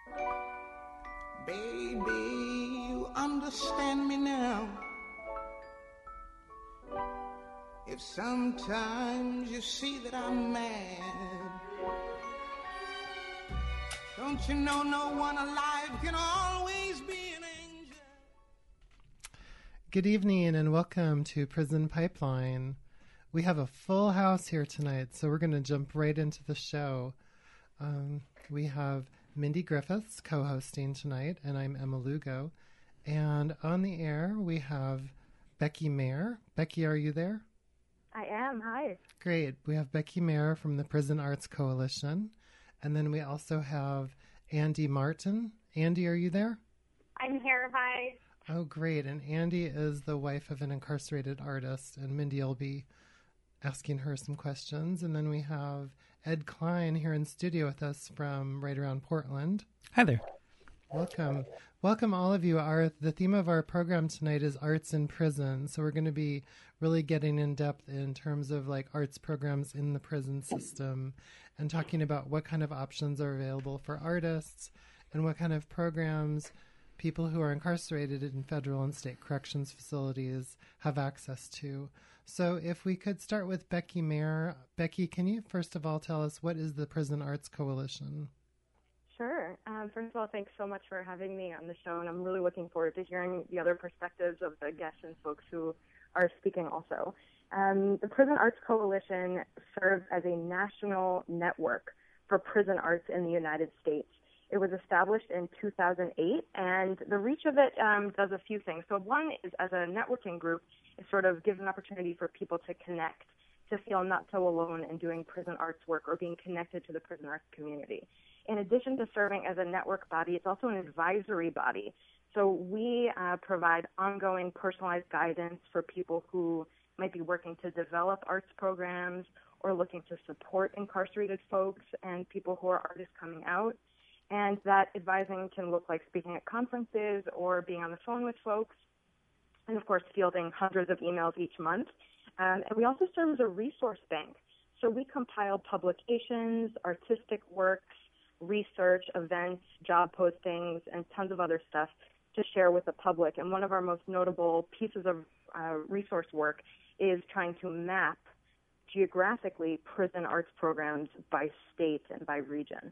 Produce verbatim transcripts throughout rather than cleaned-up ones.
Baby, you understand me now. If sometimes you see that I'm mad, don't you know no one alive can always be an angel? Good evening and welcome to Prison Pipeline. We have a full house here tonight, so we're going to jump right into the show. Um, we have Mindy Griffiths co-hosting tonight, and I'm Emma Lugo. And on the air, we have Becky Mayer. Becky, are you there? I am. Hi. Great. We have Becky Mayer from the Prison Arts Coalition. And then we also have Andy Martin. Andy, are you there? I'm here. Hi. Oh, great. And Andy is the wife of an incarcerated artist, and Mindy will be asking her some questions. And then we have Ed Klein here in studio with us from right around Portland. Hi there. Welcome. Welcome all of you. Our the theme of our program tonight is arts in prison. So we're going to be really getting in depth in terms of like arts programs in the prison system and talking about what kind of options are available for artists and what kind of programs people who are incarcerated in federal and state corrections facilities have access to. So if we could start with Becky Mayer. Becky, can you first of all tell us what is the Prison Arts Coalition? Sure. Um, first of all, thanks so much for having me on the show, and I'm really looking forward to hearing the other perspectives of the guests and folks who are speaking also. Um, the Prison Arts Coalition serves as a national network for prison arts in the United States. It was established in two thousand eight, and the reach of it um, does a few things. So one is, as a networking group, it sort of gives an opportunity for people to connect, to feel not so alone in doing prison arts work or being connected to the prison arts community. In addition to serving as a network body, it's also an advisory body. So we uh, provide ongoing personalized guidance for people who might be working to develop arts programs or looking to support incarcerated folks and people who are artists coming out. And that advising can look like speaking at conferences or being on the phone with folks, and of course fielding hundreds of emails each month. Um, and we also serve as a resource bank. So we compile publications, artistic works, research, events, job postings, and tons of other stuff to share with the public. And one of our most notable pieces of uh, resource work is trying to map geographically prison arts programs by state and by region.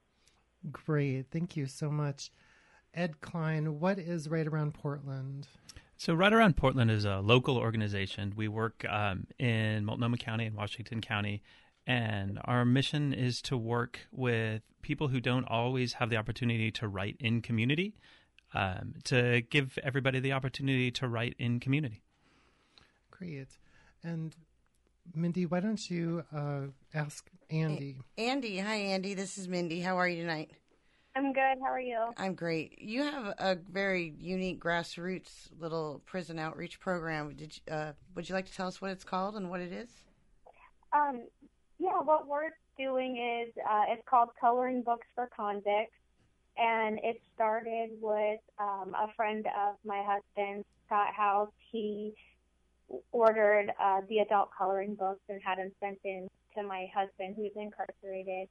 Great. Thank you so much. Ed Klein, what is Right Around Portland? So Right Around Portland is a local organization. We work um, in Multnomah County and Washington County, and our mission is to work with people who don't always have the opportunity to write in community, um, to give everybody the opportunity to write in community. Great. And Mindy, why don't you uh, ask Andy? Andy, hi Andy, this is Mindy. How are you tonight? I'm good. How are you? I'm great. You have a very unique grassroots little prison outreach program. Did you, uh, would you like to tell us what it's called and what it is? Um, yeah, what we're doing is uh, it's called Coloring Books for Convicts, and it started with um, a friend of my husband, Scott House. He ordered uh, the adult coloring books and had them sent in to my husband, who's incarcerated.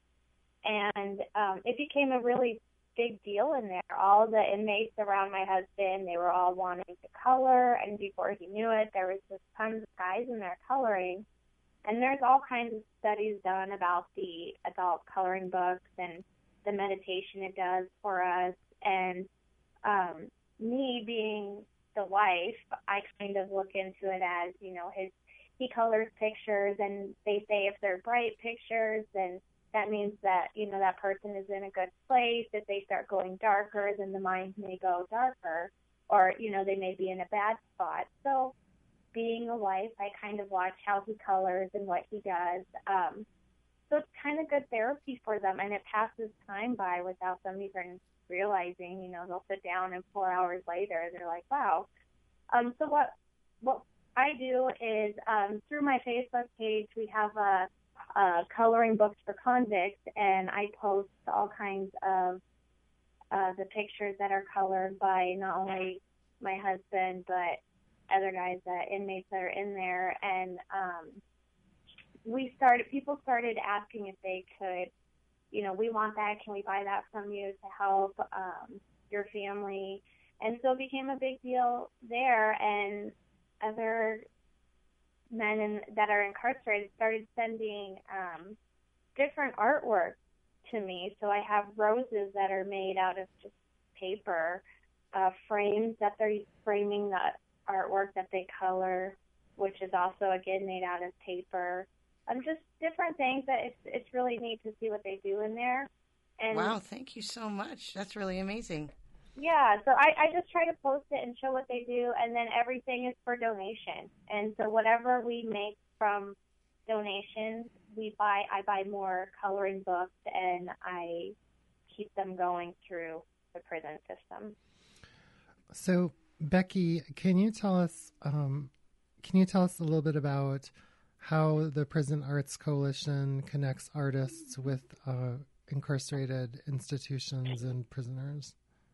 And um, it became a really big deal in there. All the inmates around my husband, they were all wanting to color, and before he knew it, there was just tons of guys in there coloring. And there's all kinds of studies done about the adult coloring books and the meditation it does for us. And um, me being the wife, I kind of look into it as, you know, his he colors pictures, and they say if they're bright pictures, then that means that, you know, that person is in a good place. If they start going darker, then the mind may go darker, or, you know, they may be in a bad spot. So being a wife, I kind of watch how he colors and what he does. Um, so it's kind of good therapy for them, and it passes time by without them even realizing. You know, they'll sit down and four hours later, they're like, wow. Um, so what what I do is um, through my Facebook page, we have a Uh, coloring books for convicts, and I post all kinds of uh, the pictures that are colored by not only my husband but other guys, that inmates that are in there. And um, we started, people started asking if they could you know, we want that. Can we buy that from you to help um, your family? And so it became a big deal there. And other men in, that are incarcerated started sending um, different artwork to me. So I have roses that are made out of just paper, uh, frames that they're framing the artwork that they color, which is also, again, made out of paper. Um, just different things that it's it's really neat to see what they do in there. And wow, thank you so much. That's really amazing. Yeah, so I, I just try to post it and show what they do, and then everything is for donation. And so whatever we make from donations, we buy. I buy more coloring books, and I keep them going through the prison system. So, Becky, can you tell us? Um, can you tell us a little bit about how the Prison Arts Coalition connects artists with uh, incarcerated institutions and prisoners?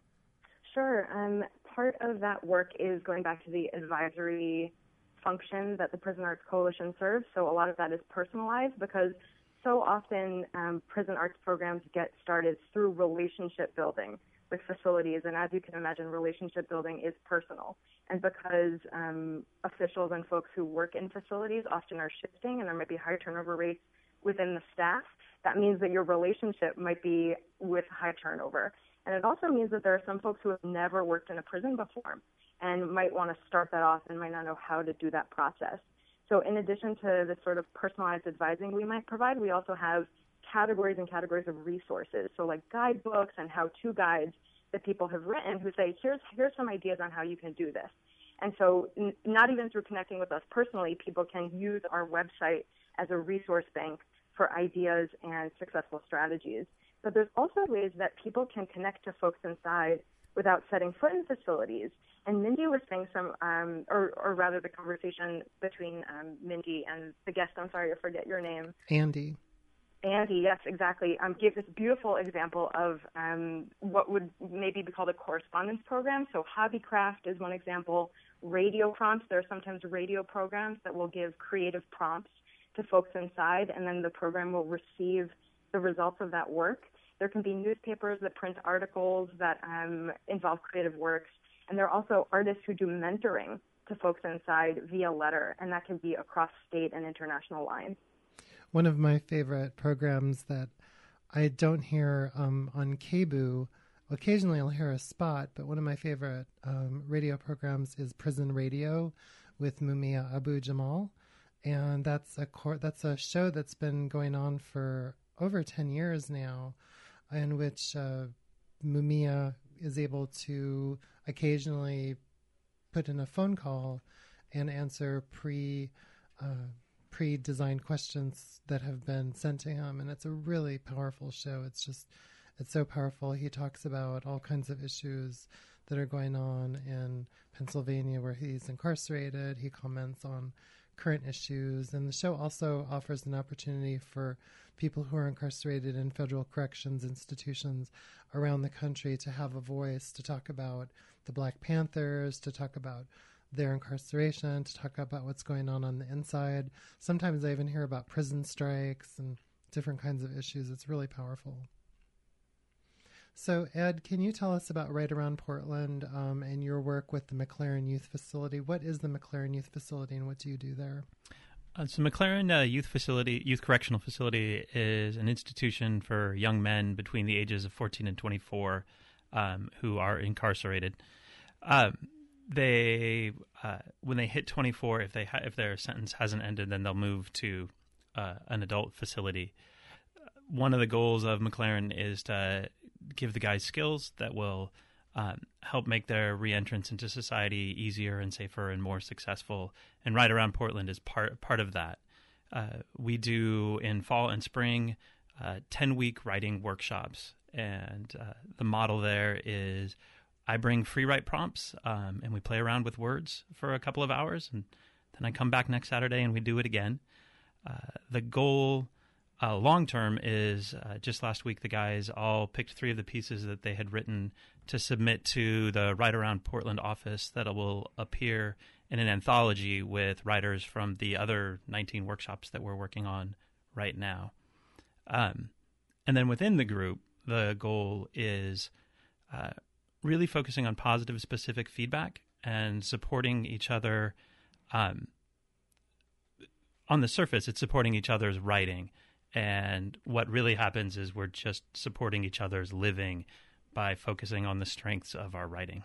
Sure. Um, part of that work is going back to the advisory function that the Prison Arts Coalition serves. So a lot of that is personalized because so often um, prison arts programs get started through relationship building with facilities. And as you can imagine, relationship building is personal. And because um, officials and folks who work in facilities often are shifting and there might be high turnover rates within the staff, that means that your relationship might be with high turnover. And it also means that there are some folks who have never worked in a prison before and might want to start that off and might not know how to do that process. So in addition to the sort of personalized advising we might provide, we also have categories and categories of resources. So like guidebooks and how-to guides that people have written who say, here's, here's some ideas on how you can do this. And so n- not even through connecting with us personally, people can use our website as a resource bank for ideas and successful strategies. But there's also ways that people can connect to folks inside without setting foot in facilities. And Mindy was saying some, um, or, or rather the conversation between um, Mindy and the guest, I'm sorry, I forget your name. Andy. Andy, yes, exactly. Um, gave this beautiful example of um, what would maybe be called a correspondence program. So Hobbycraft is one example. Radio prompts, there are sometimes radio programs that will give creative prompts to folks inside, and then the program will receive the results of that work. There can be newspapers that print articles that um, involve creative works, and there are also artists who do mentoring to folks inside via letter, and that can be across state and international lines. One of my favorite programs that I don't hear um, on K B U, occasionally I'll hear a spot, but one of my favorite um, radio programs is Prison Radio with Mumia Abu Jamal, and that's a cor- that's a show that's been going on for over ten years now, in which uh, Mumia is able to occasionally put in a phone call and answer pre uh, pre-designed questions that have been sent to him, and it's a really powerful show. It's just, it's so powerful. He talks about all kinds of issues that are going on in Pennsylvania where he's incarcerated. He comments on current issues, and the show also offers an opportunity for people who are incarcerated in federal corrections institutions around the country to have a voice, to talk about the Black Panthers, to talk about their incarceration, to talk about what's going on on the inside. Sometimes I even hear about prison strikes and different kinds of issues. It's really powerful. So, Ed, can you tell us about Right Around Portland um, and your work with the McLaren Youth Facility? What is the McLaren Youth Facility, and what do you do there? Uh, so McLaren uh, Youth Facility, Youth Correctional Facility is an institution for young men between the ages of fourteen and twenty-four um, who are incarcerated. Um, they, uh, when they hit twenty-four, if they ha- if their sentence hasn't ended, then they'll move to uh, an adult facility. One of the goals of McLaren is to give the guys skills that will um, help make their reentrance into society easier and safer and more successful. And Right Around Portland is part part of that. Uh, we do in fall and spring uh, ten-week writing workshops, and uh, the model there is I bring free write prompts, um, and we play around with words for a couple of hours, and then I come back next Saturday and we do it again. Uh, the goal Uh, long term is uh, just last week the guys all picked three of the pieces that they had written to submit to the Right Around Portland office that will appear in an anthology with writers from the other nineteen workshops that we're working on right now. Um, and then within the group, the goal is uh, really focusing on positive, specific feedback and supporting each other. Um, on the surface, it's supporting each other's writing. And what really happens is we're just supporting each other's living by focusing on the strengths of our writing.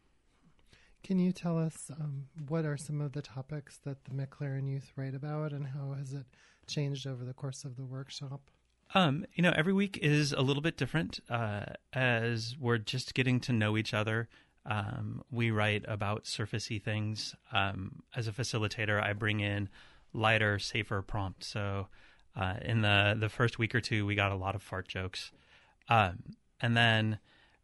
Can you tell us um, what are some of the topics that the McLaren Youth write about, and how has it changed over the course of the workshop? Um, you know, every week is a little bit different uh, as we're just getting to know each other. Um, we write about surfacey things. Um, as a facilitator, I bring in lighter, safer prompts. So uh, in the, the first week or two, we got a lot of fart jokes. Um, and then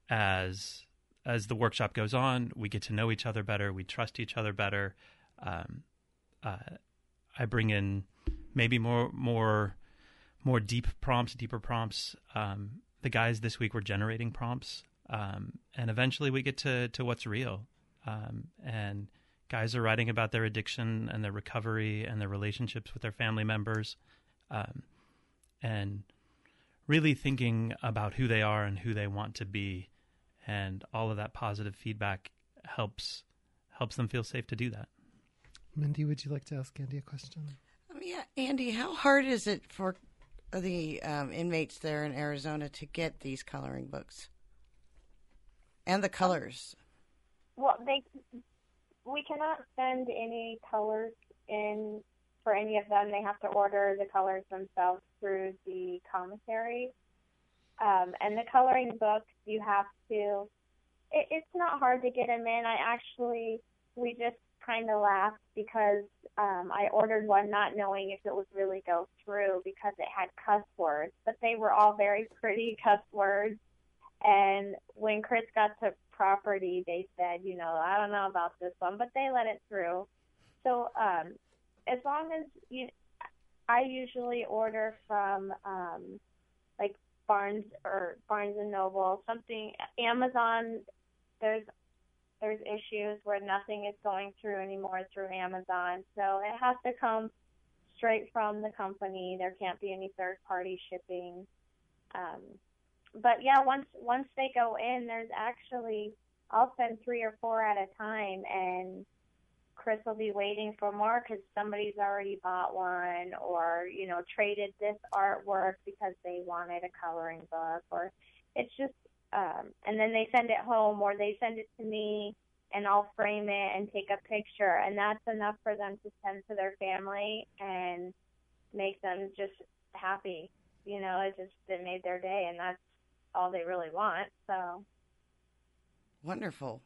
as as the workshop goes on, we get to know each other better. We trust each other better. Um, uh, I bring in maybe more more more deep prompts, deeper prompts. Um, the guys this week were generating prompts. Um, and eventually we get to, to what's real. Um, and guys are writing about their addiction and their recovery and their relationships with their family members. Um, and really thinking about who they are and who they want to be. And all of that positive feedback helps helps them feel safe to do that. Mindy, would you like to ask Andy a question? Um, yeah, Andy, how hard is it for the um, inmates there in Arizona to get these coloring books and the colors? Well, they we cannot send any colors in for any of them. They have to order the colors themselves through the commissary. Um, and the coloring books, you have to, it, it's not hard to get them in. I actually, we just kind of laughed because um, I ordered one not knowing if it would really go through because it had cuss words. But they were all very pretty cuss words. And when Chris got to property, they said, you know, I don't know about this one, but they let it through. So um, as long as you, I usually order from um, like Barnes or Barnes and Noble, something. Amazon, there's there's issues where nothing is going through anymore through Amazon, so it has to come straight from the company. There can't be any third party shipping. Um, but yeah, once once they go in, there's actually I'll send three or four at a time, and Chris will be waiting for more because somebody's already bought one or, you know, traded this artwork because they wanted a coloring book, or it's just, um, and then they send it home or they send it to me and I'll frame it and take a picture, and that's enough for them to send to their family and make them just happy. You know, it just, it made their day, and that's all they really want. So wonderful.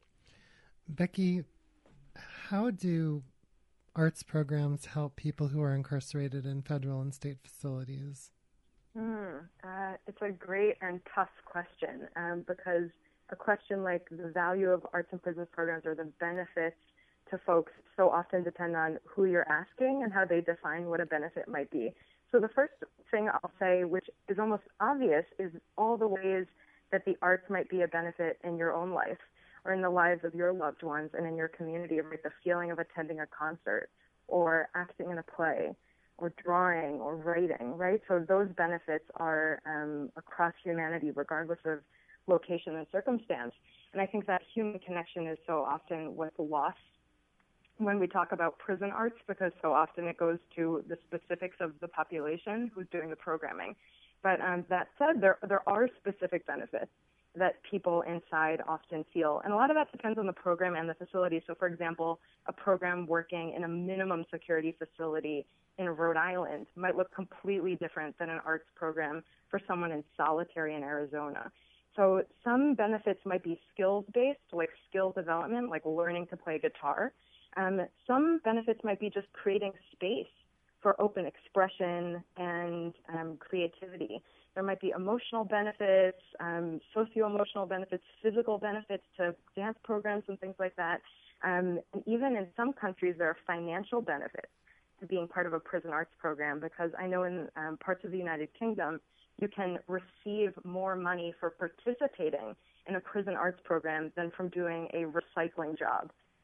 Becky, how do arts programs help people who are incarcerated in federal and state facilities? Hmm. Uh, it's a great and tough question um, because a question like the value of arts and prisons programs or the benefits to folks so often depend on who you're asking and how they define what a benefit might be. So the first thing I'll say, which is almost obvious, is all the ways that the arts might be a benefit in your own life or in the lives of your loved ones and in your community, right? The feeling of attending a concert or acting in a play or drawing or writing, right? So those benefits are um, across humanity, regardless of location and circumstance. And I think that human connection is so often what's lost when we talk about prison arts, because so often it goes to the specifics of the population who's doing the programming. But um, that said, there there are specific benefits that people inside often feel. And a lot of that depends on the program and the facility. So, for example, a program working in a minimum security facility in Rhode Island might look completely different than an arts program for someone in solitary in Arizona. So some benefits might be skills-based, like skill development, like learning to play guitar. Um, some benefits might be just creating space for open expression and um, creativity. There might be emotional benefits, um, socio-emotional benefits, physical benefits to dance programs and things like that. Um, and even in some countries, there are financial benefits to being part of a prison arts program, because I know in um, parts of the United Kingdom, you can receive more money for participating in a prison arts program than from doing a recycling job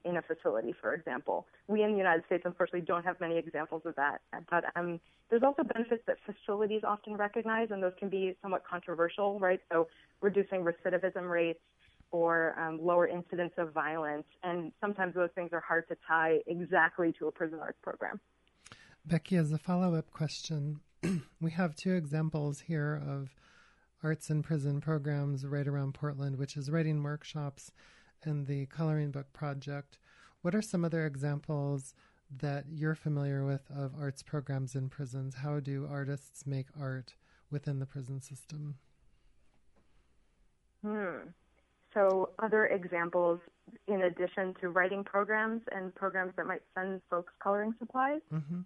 in a facility, for example. We in the United States, unfortunately, don't have many examples of that. But um, there's also benefits that facilities often recognize, and those can be somewhat controversial, right? So reducing recidivism rates or um, lower incidence of violence. And sometimes those things are hard to tie exactly to a prison arts program. Becky, as a follow-up question, we have two examples here of arts in prison programs right around Portland, which is writing workshops and the coloring book project. What are some other examples that you're familiar with of arts programs in prisons? How do artists make art within the prison system? Hmm. So other examples, in addition to writing programs and programs that might send folks coloring supplies, Mm-hmm.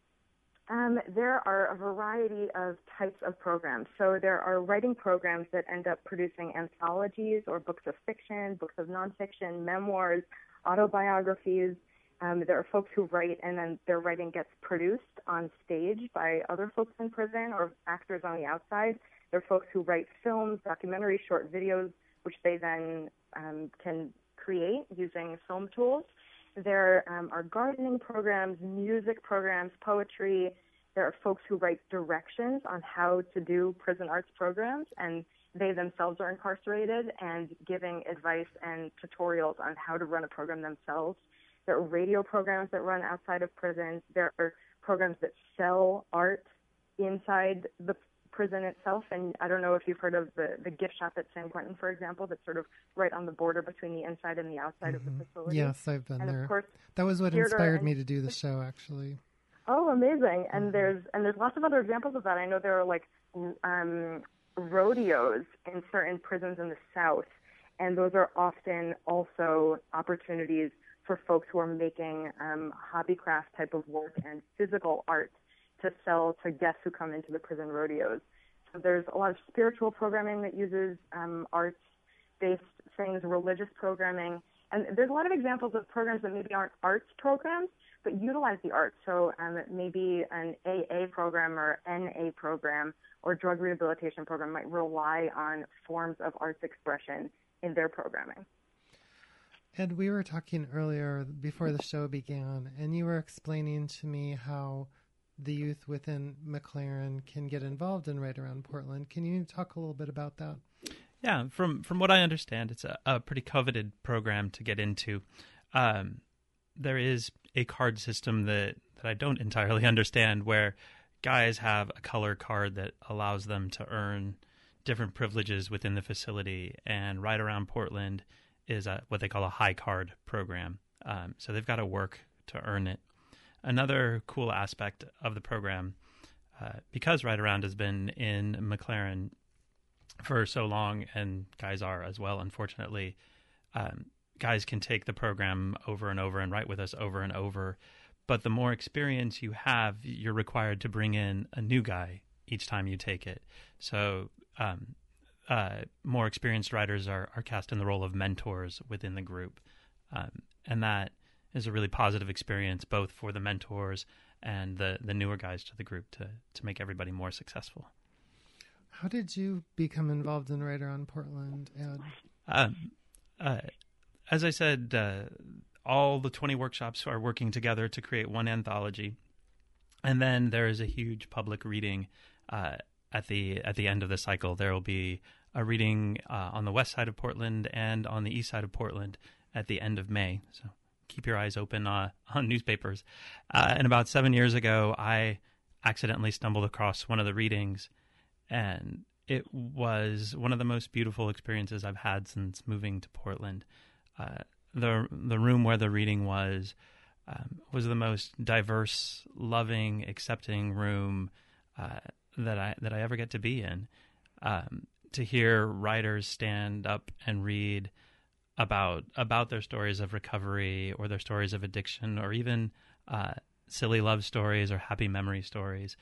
Um, there are a variety of types of programs. So there are writing programs that end up producing anthologies or books of fiction, books of nonfiction, memoirs, autobiographies. Um, there are folks who write and then their writing gets produced on stage by other folks in prison or actors on the outside. There are folks who write films, documentaries, short videos, which they then um, can create using film tools. There um, are gardening programs, music programs, poetry. There are folks who write directions on how to do prison arts programs, and they themselves are incarcerated and giving advice and tutorials on how to run a program themselves. There are radio programs that run outside of prisons. There are programs that sell art inside the prison itself, and I don't know if you've heard of the, the gift shop at San Quentin, for example, that's sort of right on the border between the inside and the outside Mm-hmm. of the facility. Yes, I've been and there. Of course, that was what theater inspired and- me to do the show, actually. Oh, amazing! And Mm-hmm. there's and there's lots of other examples of that. I know there are like um, rodeos in certain prisons in the South, and those are often also opportunities for folks who are making um, hobby craft type of work and physical art to sell to guests who come into the prison rodeos. So there's a lot of spiritual programming that uses um, arts-based things, religious programming, and there's a lot of examples of programs that maybe aren't arts programs, but utilize the arts. So um, maybe an A A program or N A program or drug rehabilitation program might rely on forms of arts expression in their programming. Ed, we were talking earlier before the show began, and you were explaining to me how the youth within McLaren can get involved in Right Around Portland. Can you talk a little bit about that? Yeah, from from what I understand, it's a, a pretty coveted program to get into. Um, there is a card system that, that I don't entirely understand, where guys have a color card that allows them to earn different privileges within the facility, and Right Around Portland is a, what they call a high card program. Um, so they've got to work to earn it. Another cool aspect of the program, uh, because Right Around has been in McLaren for so long, and guys are as well, unfortunately, um, guys can take the program over and over and write with us over and over. But the more experience you have, you're required to bring in a new guy each time you take it. So um, uh, more experienced writers are, are cast in the role of mentors within the group. Um, and that is a really positive experience, both for the mentors and the, the newer guys to the group, to, to make everybody more successful. How did you become involved in Right Around Portland, Ed? Um, uh, as I said, uh, all the twenty workshops are working together to create one anthology. And then there is a huge public reading uh, at the at the end of the cycle. There will be a reading uh, on the west side of Portland and on the east side of Portland at the end of May. So keep your eyes open uh, on newspapers. Uh, and about seven years ago, I accidentally stumbled across one of the readings, and it was one of the most beautiful experiences I've had since moving to Portland. Uh, the the room where the reading was um, was the most diverse, loving, accepting room uh, that I that I ever get to be in. Um, to hear writers stand up and read about about their stories of recovery or their stories of addiction, or even uh, silly love stories or happy memory stories,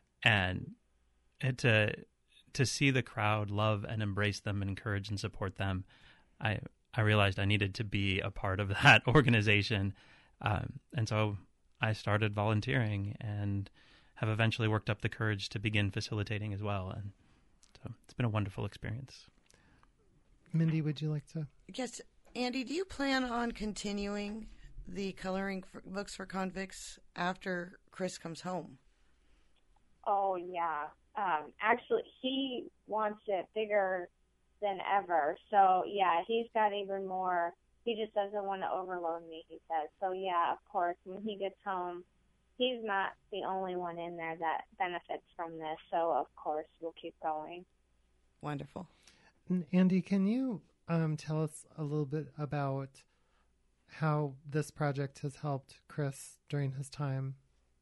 and it, to to see the crowd love and embrace them and encourage and support them, I I realized I needed to be a part of that organization, um, and so I started volunteering and have eventually worked up the courage to begin facilitating as well, and so it's been a wonderful experience. Mindy, would you like to? Yes, Andy, do you plan on continuing the coloring for, books for convicts after Chris comes home? Oh, yeah. Um, actually, he wants it bigger than ever. So, yeah, he's got even more. He just doesn't want to overload me, he says. So, yeah, of course, when he gets home, he's not the only one in there that benefits from this. So, of course, we'll keep going. Wonderful. And Andy, can you um, tell us a little bit about how this project has helped Chris during his time?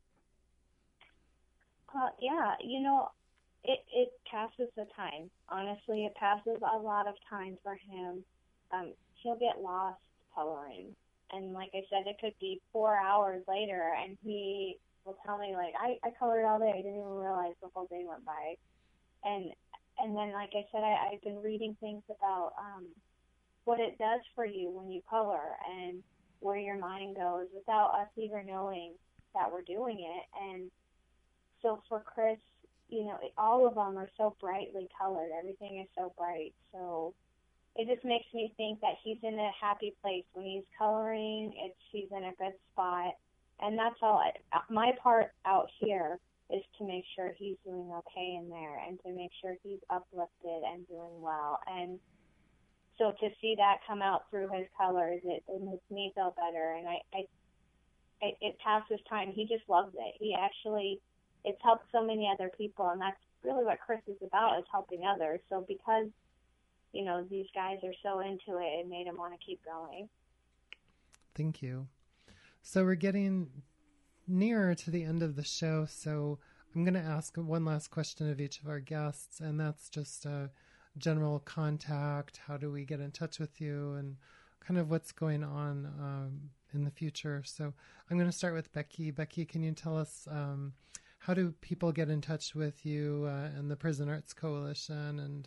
Uh, yeah, you know, it, it passes the time. Honestly, it passes a lot of time for him. Um, he'll get lost coloring. And like I said, it could be four hours later, and he will tell me, like, I, I colored all day. I didn't even realize the whole day went by. And and then, like I said, I, I've been reading things about um, what it does for you when you color and where your mind goes without us even knowing that we're doing it. And so for Chris, you know, all of them are so brightly colored. Everything is so bright. So it just makes me think that he's in a happy place when he's coloring. It's he's in a good spot, and that's all. I, my part out here is to make sure he's doing okay in there, and to make sure he's uplifted and doing well. And so to see that come out through his colors, it, it makes me feel better. And I, I, it, it passes time. He just loves it. He actually, it's helped so many other people, and that's really what Chris is about, is helping others. So because, you know, these guys are so into it, it made him want to keep going. Thank you. So we're getting nearer to the end of the show, so I'm going to ask one last question of each of our guests, and that's just a general contact. How do we get in touch with you, and kind of what's going on um, in the future? So I'm going to start with Becky. Becky, can you tell us um, how do people get in touch with you uh, and the Prison Arts Coalition, and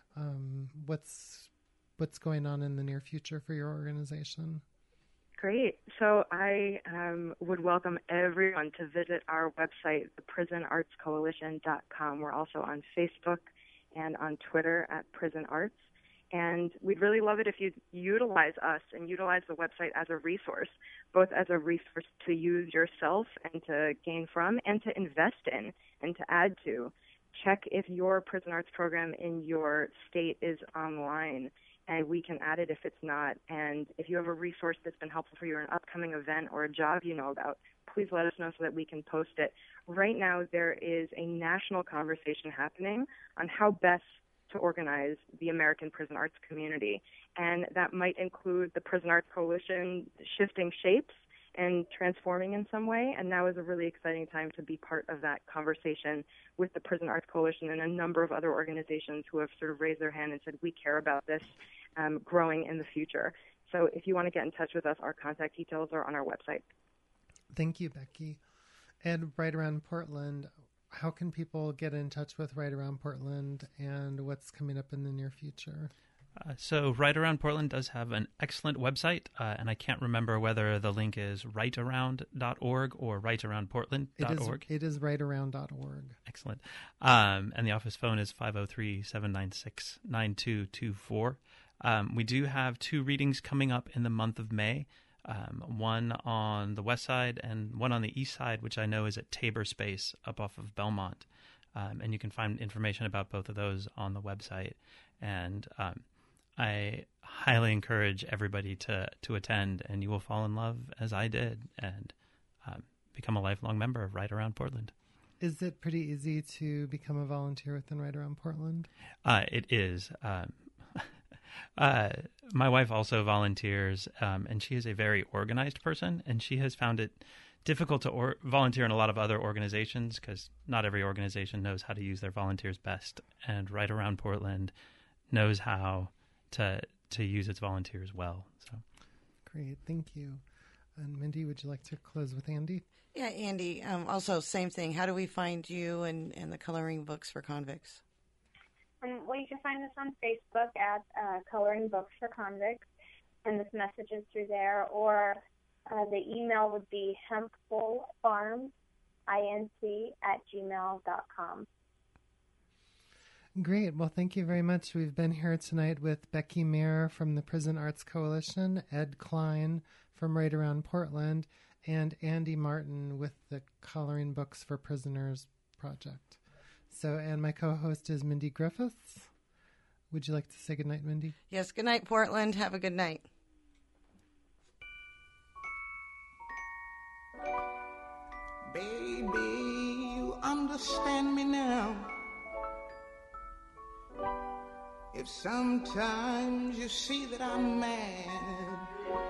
um, what's what's going on in the near future for your organization? Great. So I um, would welcome everyone to visit our website, the prison arts coalition dot com. We're also on Facebook and on Twitter at Prison Arts. And we'd really love it if you utilize us and utilize the website as a resource, both as a resource to use yourself and to gain from, and to invest in and to add to. Check if your prison arts program in your state is online, and we can add it if it's not. And if you have a resource that's been helpful for you, or an upcoming event or a job you know about, please let us know so that we can post it. Right now, there is a national conversation happening on how best to organize the American prison arts community. And that might include the Prison Arts Coalition shifting shapes and transforming in some way. And now is a really exciting time to be part of that conversation with the Prison Arts Coalition and a number of other organizations who have sort of raised their hand and said, we care about this um, growing in the future. So if you want to get in touch with us, our contact details are on our website. Thank you, Becky. And Right Around Portland, how can people get in touch with Right Around Portland, and what's coming up in the near future? Uh, so Right Around Portland does have an excellent website, uh, and I can't remember whether the link is right around dot org or right around portland dot org. It is, it is right around dot org. Excellent. Um, and the office phone is five oh three, seven nine six, nine two two four. Um, we do have two readings coming up in the month of May, um, one on the west side and one on the east side, which I know is at Tabor Space up off of Belmont. Um, and you can find information about both of those on the website. And um, I highly encourage everybody to, to attend, and you will fall in love as I did and um, become a lifelong member of Right Around Portland. Is it pretty easy to become a volunteer within Right Around Portland? Uh, it is. Um, uh, my wife also volunteers, um, and she is a very organized person, and she has found it difficult to or- volunteer in a lot of other organizations because not every organization knows how to use their volunteers best. And Right Around Portland knows how to to use its volunteers well. So, great, thank you. And Mindy, would you like to close with Andy? Yeah, Andy. Um, also, same thing. How do we find you and, and the coloring books for convicts? Um, well, you can find us on Facebook at uh, Coloring Books for Convicts, and this message is through there. Or uh, the email would be hempfulfarms, inc at gmail dot com. Great. Well, thank you very much. We've been here tonight with Becky Mayer from the Prison Arts Coalition, Ed Klein from right around Portland, and Andy Martin with the Coloring Books for Prisoners project. So, and my co-host is Mindy Griffiths. Would you like to say goodnight, Mindy? Yes, good night, Portland. Have a good night. Baby, you understand me now. If sometimes you see that I'm mad,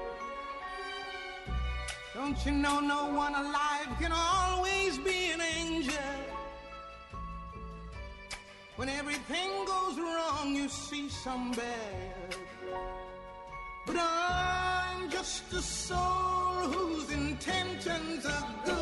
don't you know no one alive can always be an angel? When everything goes wrong, you see some bad. But I'm just a soul whose intentions are good.